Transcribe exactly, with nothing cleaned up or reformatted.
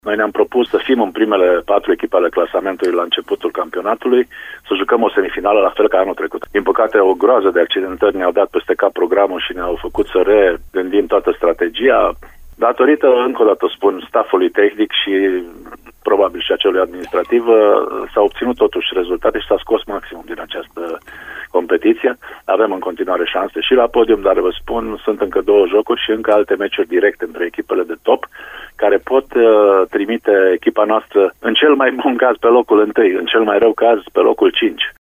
Noi ne-am propus să fim în primele patru echipe ale clasamentului la începutul campionatului, să jucăm o semifinală la fel ca anul trecut. Din păcate, o groază de accidentări ne-au dat peste cap programul și ne-au făcut să regândim toată strategia. Datorită, încă o dată spun, staffului tehnic și probabil și acelui administrativ, s-au obținut totuși rezultate și s-a scos maximum din această competiție. Avem în continuare șanse și la podium, dar vă spun, sunt încă două jocuri și încă alte meciuri directe între echipele de top, care pot uh, trimite echipa noastră în cel mai bun caz pe locul întâi, în cel mai rău caz pe locul cinci.